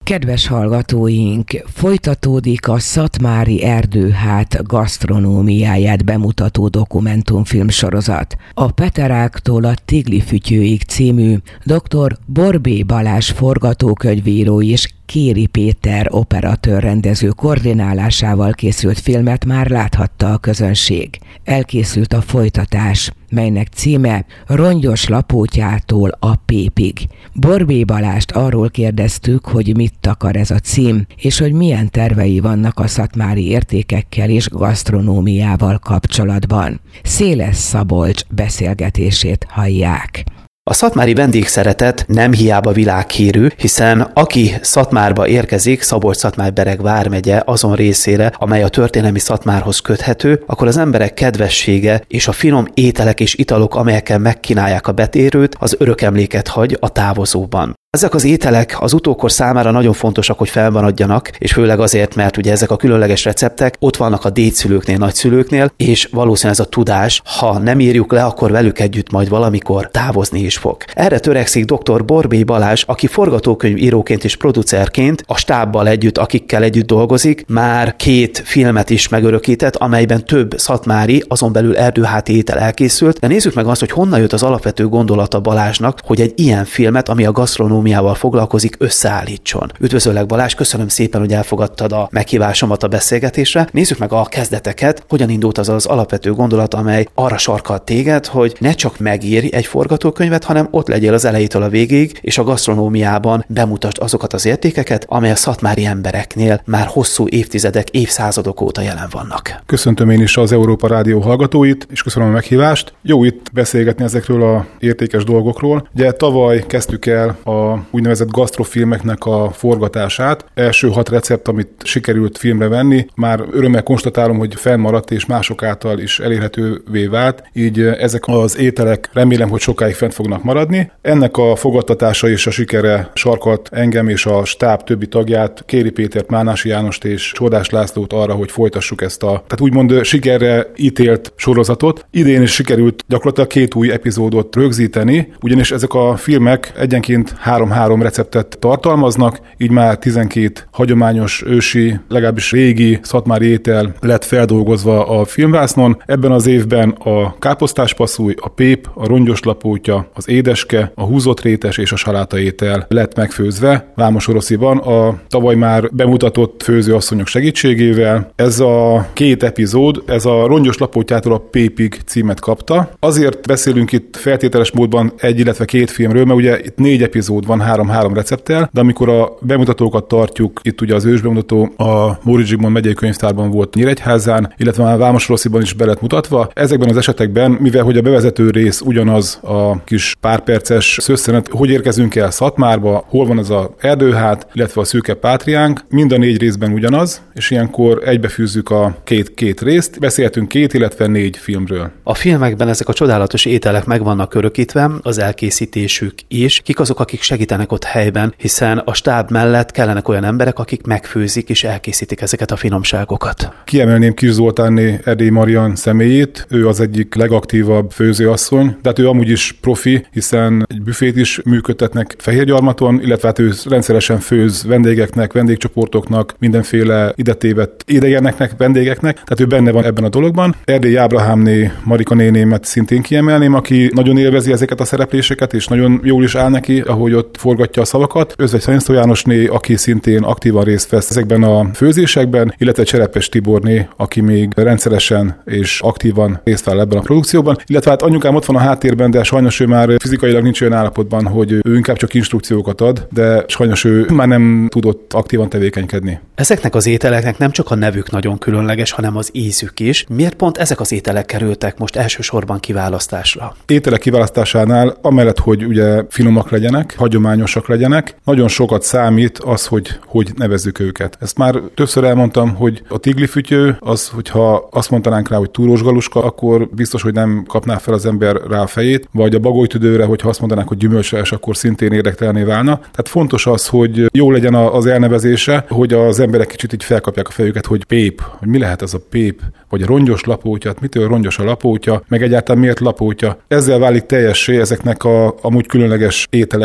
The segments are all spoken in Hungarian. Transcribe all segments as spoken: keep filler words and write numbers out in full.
Kedves hallgatóink, folytatódik a Szatmári Erdőhát gasztronómiáját bemutató dokumentumfilm sorozat. A Peteráktól a Tigli-fütyőig című dr. Borbély Balázs forgatókönyvíró és Kéri Péter operatőr-rendező koordinálásával készült filmet már láthatta a közönség. Elkészült a folytatás, melynek címe Rongyos lapótyától a Pépig. Borbély Balást arról kérdeztük, hogy mit takar ez a cím, és hogy milyen tervei vannak a szatmári értékekkel és gasztronómiával kapcsolatban. Széles Szabolcs beszélgetését hallják. A szatmári vendégszeretet nem hiába világhírű, hiszen aki Szatmárba érkezik, Szabolcs-Szatmár-Bereg vármegye azon részére, amely a történelmi Szatmárhoz köthető, akkor az emberek kedvessége és a finom ételek és italok, amelyekkel megkínálják a betérőt, az örök emléket hagy a távozóban. Ezek az ételek az utókor számára nagyon fontosak, hogy felmaradjanak, és főleg azért, mert ugye ezek a különleges receptek ott vannak a dédszülőknél, nagyszülőknél, és valószínűleg ez a tudás, ha nem írjuk le, akkor velük együtt majd valamikor távozni is fog. Erre törekszik dr. Borbély Balázs, aki forgatókönyvíróként és producerként a stábbal együtt, akikkel együtt dolgozik, már két filmet is megörökített, amelyben több szatmári, azon belül erdőháti étel elkészült. De nézzük meg azt, hogy honnan jött az alapvető gondolata Balázsnak, hogy egy ilyen filmet, ami a gasztronómiával foglalkozik, összeállítson. Üdvözöllek, Balázs, köszönöm szépen, hogy elfogadtad a meghívásomat a beszélgetésre. Nézzük meg a kezdeteket, hogyan indult az az alapvető gondolat, amely arra sarkalt téged, hogy ne csak megírj egy forgatókönyvet, hanem ott legyél az elejétől a végéig, és a gasztronómiában bemutasd azokat az értékeket, amely a szatmári embereknél már hosszú évtizedek, évszázadok óta jelen vannak. Köszöntöm én is az Európa Rádió hallgatóit, és köszönöm a meghívást. Jó itt beszélgetni ezekről a értékes dolgokról. Ugye tavaly kezdtük el a úgynevezett gasztrofilmeknek a forgatását. Első hat recept, amit sikerült filmre venni, már örömmel konstatálom, hogy fennmaradt és mások által is elérhetővé vált, így ezek az ételek remélem, hogy sokáig fent fognak maradni. Ennek a fogadtatása és a sikere sarkalt engem és a stáb többi tagját, Kéri Pétert, Mánási Jánost és Csodás Lászlót arra, hogy folytassuk ezt a, tehát úgymond sikerre ítélt sorozatot. Idén is sikerült gyakorlatilag két új epizódot rögzíteni, ugyanis ezek a filmek egyenként három-három receptet tartalmaznak, így már tizenkét hagyományos, ősi, legalábbis régi szatmári étel lett feldolgozva a filmvásznon. Ebben az évben a káposztás passzúj, a pép, a rongyos lapótya, az édeske, a húzott rétes és a saláta étel lett megfőzve Vámosorosziban a tavaly már bemutatott főzőasszonyok segítségével. Ez a két epizód, ez a rongyos lapótyától a Pépig címet kapta. Azért beszélünk itt feltételes módban egy, illetve két filmről, mert ugye itt négy epizód van három-három recepttel, de amikor a bemutatókat tartjuk, itt ugye az ősbemutató a Móricz Zsigmond megyei könyvtárban volt Nyíregyházán, illetve már Vámosorosziban is be lett mutatva. Ezekben az esetekben, mivel hogy a bevezető rész ugyanaz a kis párperces szösszenet, hogy érkezünk el Szatmárba, hol van az a erdőhát, illetve a szűke pátriánk, mind a négy részben ugyanaz, és ilyenkor egybefűzzük a két, két részt. Beszéltünk két, illetve négy filmről. A filmekben ezek a csodálatos ételek meg vannak örökítve, az elkészítésük is. Kik azok, akik segítenek ott helyben, hiszen a stáb mellett kellenek olyan emberek, akik megfőzik és elkészítik ezeket a finomságokat. Kiemelném Kis Zoltánné Erdély Marian személyét, ő az egyik legaktívabb főzőasszony, de hát ő amúgy is profi, hiszen egy büfét is működtetnek Fehérgyarmaton, illetve hát ő rendszeresen főz vendégeknek, vendégcsoportoknak, mindenféle idetévett idegeneknek, vendégeknek, tehát ő benne van ebben a dologban. Erdély Ábrahámné Marika nénémet szintén kiemelném, aki nagyon élvezi ezeket a szerepléseket, és nagyon jól is áll neki, ahogy ott forgatja a szavakat. Özvegy Szaniszló Jánosné, aki szintén aktívan részt vesz ezekben a főzésekben, illetve Cserepes Tiborné, aki még rendszeresen és aktívan részt vesz ebben a produkcióban. Illetve hát anyukám ott van a háttérben, de sajnos ő már fizikailag nincs olyan állapotban, hogy ő inkább csak instrukciókat ad, de sajnos ő már nem tudott aktívan tevékenykedni. Ezeknek az ételeknek nem csak a nevük nagyon különleges, hanem az ízük is. Miért pont ezek az ételek kerültek most elsősorban kiválasztásra? Ételek kiválasztásánál, amellett, hogy ugye finomak legyenek, hagyományosak legyenek, nagyon sokat számít az, hogy hogy nevezzük őket. Ezt már többször elmondtam, hogy a Tigli-fütyő az, hogyha azt mondanánk rá, hogy túrós galuska, akkor biztos, hogy nem kapná fel az ember rá a fejét, vagy a bagolytüdőre, hogyha azt mondanánk, hogy gyümölcses, akkor szintén érdektelné válna. Tehát fontos az, hogy jó legyen az elnevezése, hogy az emberek kicsit így felkapják a fejüket, hogy pép, hogy mi lehet ez a pép, vagy a rongyos lapótya, mitől rongyos a lapótya, meg egyáltalán miért lapótya. Ezzel válik teljessé ezeknek a amúgy különleges ételeknek a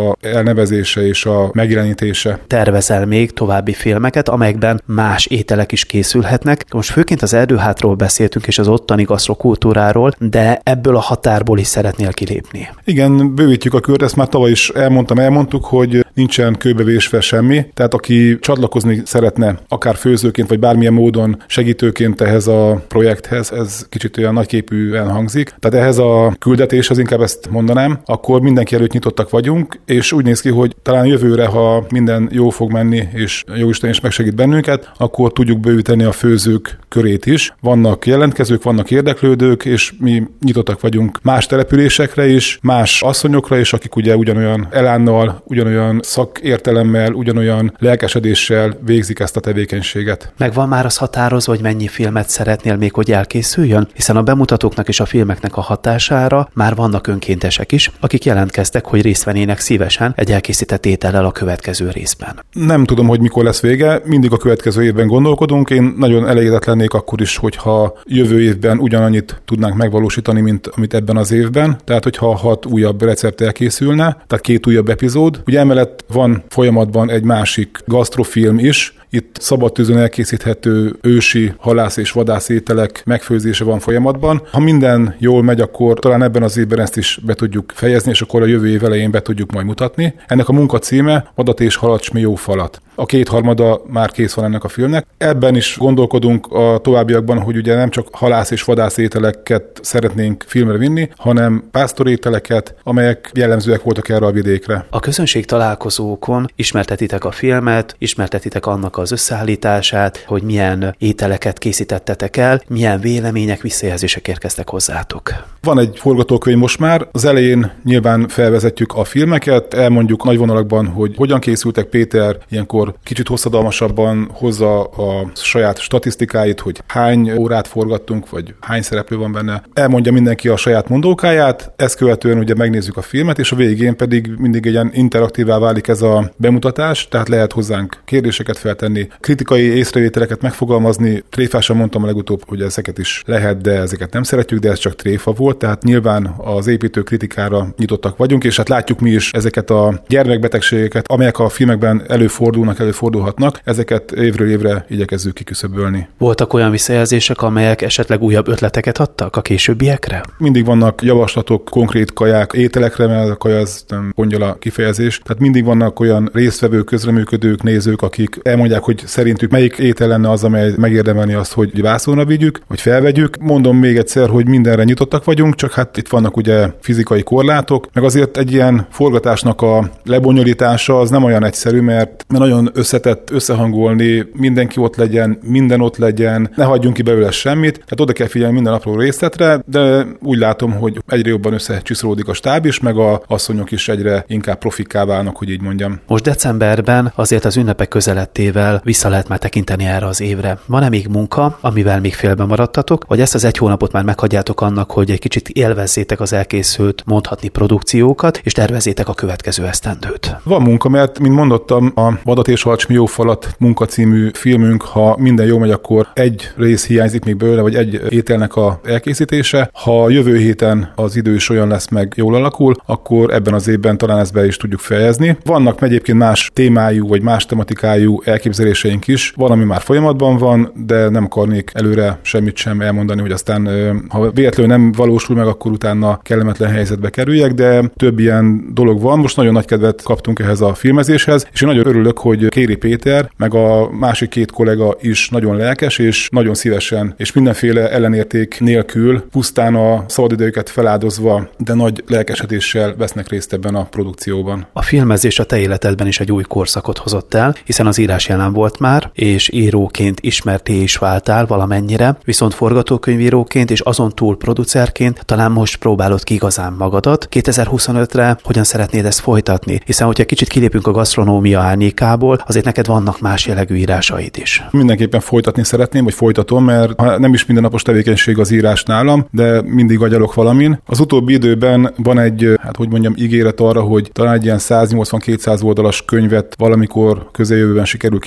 a elnevezése és a megjelenítése. Tervezel még további filmeket, amelyekben más ételek is készülhetnek. Most főként az erdőhátról beszéltünk, és az ottani gasztrokultúráról, de ebből a határból is szeretnél kilépni. Igen, bővítjük a kört, ezt már tavaly is elmondtam, elmondtuk, hogy nincsen kőbevésve semmi, tehát aki csatlakozni szeretne, akár főzőként, vagy bármilyen módon segítőként ehhez a projekthez, ez kicsit olyan nagyképűen hangzik. Tehát ehhez a küldetéshez, inkább ezt mondanám, akkor mindenki előtt nyitottak vagyunk, és úgy néz ki, hogy talán jövőre, ha minden jó fog menni, és Jóisten is megsegít bennünket, akkor tudjuk bővíteni a főzők körét is. Vannak jelentkezők, vannak érdeklődők, és mi nyitottak vagyunk más településekre is, más asszonyokra is, akik ugye ugyanolyan elánnal, ugyanolyan szakértelemmel, ugyanolyan lelkesedéssel végzik ezt a tevékenységet. Megvan már az határozva, hogy mennyi filmet szeretnél még, hogy elkészüljön? Hiszen a bemutatóknak és a filmeknek a hatására már vannak önkéntesek is, akik jelentkeztek, hogy részt vennének szívesen egy elkészített étellel a következő részben. Nem tudom, hogy mikor lesz vége, mindig a következő évben gondolkodunk. Én nagyon elégedett lennék akkor is, hogyha jövő évben ugyanannyit tudnánk megvalósítani, mint amit ebben az évben. Tehát, hogyha hat újabb recept elkészülne, tehát két újabb epizód. Ugye emellett van folyamatban egy másik gasztrofilm is, itt szabad tűzön elkészíthető ősi halász és vadász ételek megfőzése van folyamatban. Ha minden jól megy, akkor talán ebben az évben ezt is be tudjuk fejezni, és akkor a jövő év elején be tudjuk majd mutatni. Ennek a munka címe Vadat és halacsmi jó falat. A kétharmada már kész van ennek a filmnek. Ebben is gondolkodunk a továbbiakban, hogy ugye nem csak halász és vadász ételeket szeretnénk filmre vinni, hanem pásztorételeket, amelyek jellemzőek voltak erre a vidékre. A közönség találkozókon ismertetitek a filmet, ismertetitek annak az összeállítását, hogy milyen ételeket készítettetek el, milyen vélemények, visszajelzések érkeztek hozzátok. Van egy forgatókönyv most már, az elején nyilván felvezetjük a filmeket, elmondjuk nagy vonalakban, hogy hogyan készültek. Péter ilyenkor kicsit hosszadalmasabban hozza a saját statisztikáit, hogy hány órát forgattunk, vagy hány szereplő van benne. Elmondja mindenki a saját mondókáját, ezt követően ugye megnézzük a filmet, és a végén pedig mindig egy ilyen interaktívá válik ez a bemutatás, tehát lehet hozzánk kérdéseket feltenni, kritikai észrevételeket megfogalmazni. Tréfásan mondtam a legutóbb, hogy ezeket is lehet, de ezeket nem szeretjük, de ez csak tréfa volt, tehát nyilván az építő kritikára nyitottak vagyunk, és hát látjuk mi is ezeket a gyermekbetegségeket, amelyek a filmekben előfordulnak, előfordulhatnak, ezeket évről évre igyekezzük kiküszöbölni. Voltak olyan visszajelzések, amelyek esetleg újabb ötleteket adtak a későbbiekre? Mindig vannak javaslatok, konkrét kaják, ételekre, mert a kaja az nem pongyol a kifejezés. Tehát mindig vannak olyan résztvevők, közreműködők, nézők, akik elmondják, hogy szerintük melyik étel lenne az, amely megérdemelni azt, hogy vászonra vigyük, vagy felvegyük. Mondom még egyszer, hogy mindenre nyitottak vagyunk, csak hát itt vannak ugye fizikai korlátok, meg azért egy ilyen forgatásnak a lebonyolítása az nem olyan egyszerű, mert nagyon összetett összehangolni, mindenki ott legyen, minden ott legyen, ne hagyjunk ki belőle semmit, tehát oda kell figyelni minden apró részletre, de úgy látom, hogy egyre jobban összecsiszolódik a stáb is, meg a asszonyok is egyre inkább profikká válnak, hogy így mondjam. Most decemberben azért az ünnepek közelettével vissza lehet már tekinteni erre az évre. Van-e még munka, amivel még félben maradtatok, vagy ezt az egy hónapot már meghagyjátok annak, hogy egy kicsit élvezzétek az elkészült, mondhatni produkciókat, és tervezzétek a következő esztendőt? Van munka, mert, mint mondottam, a Vadat és halacsmi jó falat munkacímű filmünk, ha minden jó megy, akkor egy rész hiányzik még belőle, vagy egy ételnek a elkészítése. Ha jövő héten az idő is olyan lesz, meg jól alakul, akkor ebben az évben talán ezt be is tudjuk fejezni. Vannak egyébként más témájú, vagy más tematikájú elképzeléseink is. Van, ami már folyamatban van, de nem akarnék előre semmit sem elmondani, hogy aztán, ha véletlenül nem valósul meg, akkor utána kellemetlen helyzetbe kerüljek, de több ilyen dolog van. Most nagyon nagy kedvet kaptunk ehhez a filmezéshez, és én nagyon örülök, hogy Kéri Péter, meg a másik két kollega is nagyon lelkes, és nagyon szívesen, és mindenféle ellenérték nélkül, pusztán a szabadidőket feláldozva, de nagy lelkesedéssel vesznek részt ebben a produkcióban. A filmezés a te életedben is egy új korszakot hozott el, hiszen az írás jelen volt már, és íróként ismerté is váltál valamennyire, viszont forgatókönyvíróként és azon túl producerként talán most próbálod ki igazán magadat. kétezer-huszonötre hogyan szeretnéd ezt folytatni? Hiszen, hogyha kicsit kilépünk a gasztronómia árnyékából, azért neked vannak más jellegű írásaid is. Mindenképpen folytatni szeretném, vagy folytatom, mert nem is mindennapos tevékenység az írás nálam, de mindig agyalok valamin. Az utóbbi időben van egy, hát hogy mondjam, ígéret arra, hogy talán egy ilyen száznyolcvan-kétszáz oldalas könyvet valamikor közeljövőben sikerül kiadni.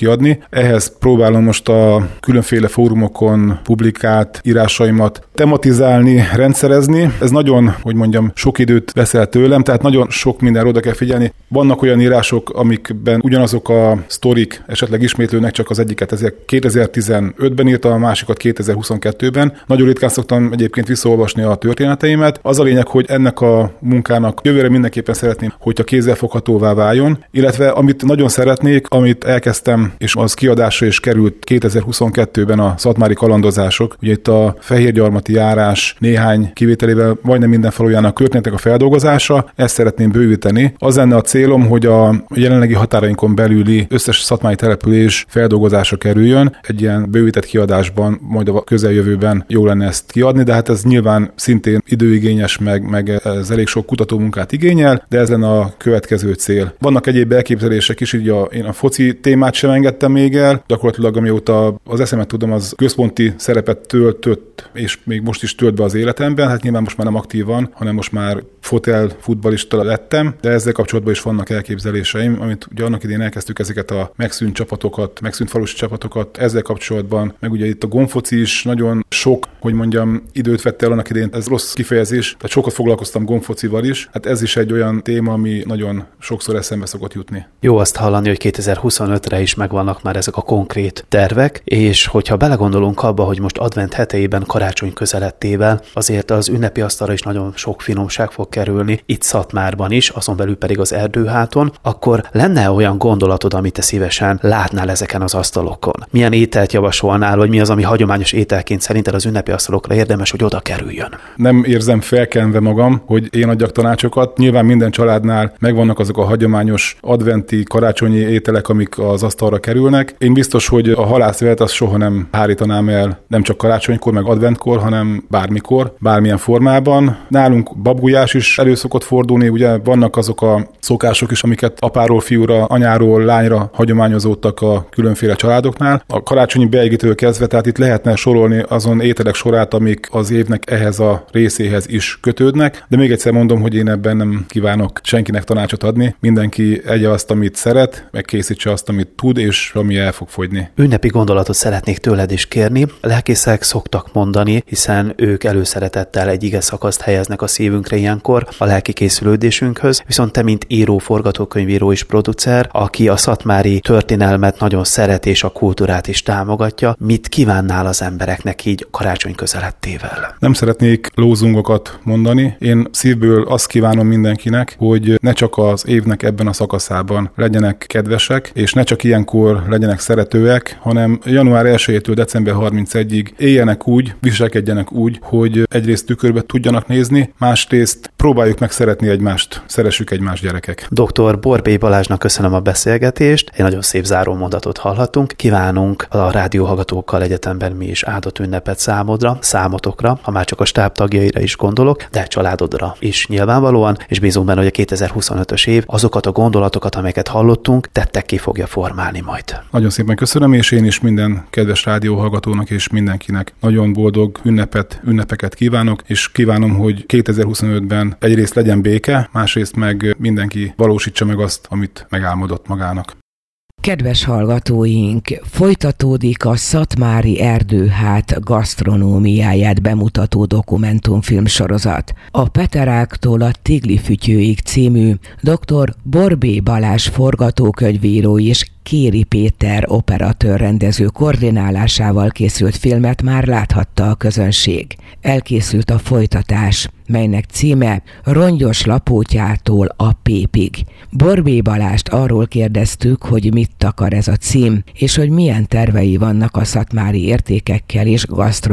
kiadni. Ehhez próbálom most a különféle fórumokon publikált írásaimat tematizálni, rendszerezni. Ez nagyon, hogy mondjam, sok időt veszel tőlem, tehát nagyon sok mindenre oda kell figyelni. Vannak olyan írások, amikben ugyanazok a sztorik esetleg ismétlődnek, csak az egyiket ezért kétezer-tizenötben írtam, a másikat kétezer-huszonkettőben. Nagyon ritkán szoktam egyébként visszaolvasni a történeteimet. Az a lényeg, hogy ennek a munkának jövőre mindenképpen szeretném, hogyha kézzelfoghatóvá váljon, illetve amit nagyon szeretnék, amit elkezdtem, és az kiadásra is került kétezer-huszonkettőben a szatmári kalandozások. Ugye itt a fehérgyarmati járás néhány kivételével majdnem minden falujának történetek a feldolgozása, ezt szeretném bővíteni. Az lenne a célom, hogy a jelenlegi határainkon belüli összes szatmári település feldolgozásra kerüljön. Egy ilyen bővített kiadásban, majd a közeljövőben jó lenne ezt kiadni, de hát ez nyilván szintén időigényes, meg, meg ez elég sok kutatómunkát igényel, de ez lenne a következő cél. Vannak egyéb elképzelések is, így a, én a foci témát sem engedtem még el, gyakorlatilag amióta az eszemet tudom, az központi szerepet töltött, és még most is tölt be az életemben, hát nyilván most már nem aktívan, hanem most már fotel futballista lettem, de ezzel kapcsolatban is vannak elképzeléseim, amit ugye annak idén elkezdtük ezeket a megszűnt csapatokat, megszűnt falusi csapatokat, ezzel kapcsolatban, meg ugye itt a gombfoci is nagyon sok, hogy mondjam, időt vett el annak idén, ez rossz kifejezés, tehát sokat foglalkoztam gombfocival is, hát ez is egy olyan téma, ami nagyon sokszor eszembe szokott jutni. Jó azt hallani, hogy kétezer-huszonötre is megvannak már ezek a konkrét tervek, és hogyha belegondolunk abba, hogy most advent heteiben, karácsony közelettével, azért az ünnepi asztalra is nagyon sok finomság fog kerülni, itt Szatmárban is, azon belül pedig az Erdőháton, akkor lenne olyan gondolatod, amit te szívesen látnál ezeken az asztalokon? Milyen ételt javasolnál, vagy mi az, ami hagyományos ételként szerinted az ünnepi asztalokra érdemes, hogy oda kerüljön? Nem érzem felkenve magam, hogy én adjak tanácsokat. Nyilván minden családnál megvannak azok a hagyományos adventi, karácsonyi ételek, amik az asztalra kerülnek. Én biztos, hogy a halászlevet azt soha nem hárítanám el, nem csak karácsonykor, meg adventkor, hanem bármikor, bármilyen formában. Nálunk babgulyás is elő szokott fordulni, ugye vannak azok a szokások is, amiket apáról fiúra, anyáról lányra hagyományozódtak a különféle családoknál. A karácsonyi beegítől kezdve, tehát itt lehetne sorolni azon ételek sorát, amik az évnek ehhez a részéhez is kötődnek, de még egyszer mondom, hogy én ebben nem kívánok senkinek tanácsot adni. Mindenki egye azt, amit szeret, megkészítse azt, amit tud, és ami el fog fogyni. Ünnepi gondolatot szeretnék tőled is kérni. Lelkészek szoktak mondani, hiszen ők előszeretettel egy ige szakaszt helyeznek a szívünkre ilyenkor a lelki készülődésünkhöz, viszont te, mint író, forgatókönyvíró és producer, aki a szatmári történelmet nagyon szeret és a kultúrát is támogatja, mit kívánnál az embereknek így karácsony közelettével? Nem szeretnék lózungokat mondani. Én szívből azt kívánom mindenkinek, hogy ne csak az évnek ebben a szakaszában legyenek kedvesek, és ne csak ilyenkor legyenek szeretőek, hanem január elsejétől december harmincegyedikéig éljenek úgy, viselkedjenek úgy, hogy egyrészt tükörbe tudjanak nézni, másrészt próbáljuk meg szeretni egymást, szeressük egymást, gyerekek. doktor Borbély Balázsnak köszönöm a beszélgetést, egy nagyon szép záró mondatot hallhattunk. Kívánunk a rádióhallgatókkal egyetemben mi is áldott ünnepet számodra, számotokra, ha már csak a stáb tagjaira is gondolok, de családodra is nyilvánvalóan, és bízunk benne, hogy a kétezer-huszonötös év azokat a gondolatokat, amelyeket hallottunk, tettek ki fogja formálni majd. Nagyon szépen köszönöm, és én is minden kedves rádióhallgatónak és mindenkinek nagyon boldog ünnepet, ünnepeket kívánok, és kívánom, hogy kétezer-huszonötben egyrészt legyen béke, másrészt meg mindenki valósítsa meg azt, amit megálmodott magának. Kedves hallgatóink, folytatódik a Szatmári Erdőhát gasztronómiáját bemutató dokumentumfilm sorozat. A Peteráktól a Tigli-fütyőig című doktor Borbély Balázs forgatókönyvíró és Kéri Péter operatőr rendező koordinálásával készült filmet már láthatta a közönség. Elkészült a folytatás, melynek címe Rongyos Lapótyától a Pépig. Borbély Balást arról kérdeztük, hogy mit akar ez a cím, és hogy milyen tervei vannak a szatmári értékekkel és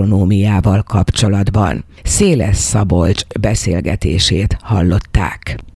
gasztronómiával kapcsolatban. Széles Szabolcs beszélgetését hallották.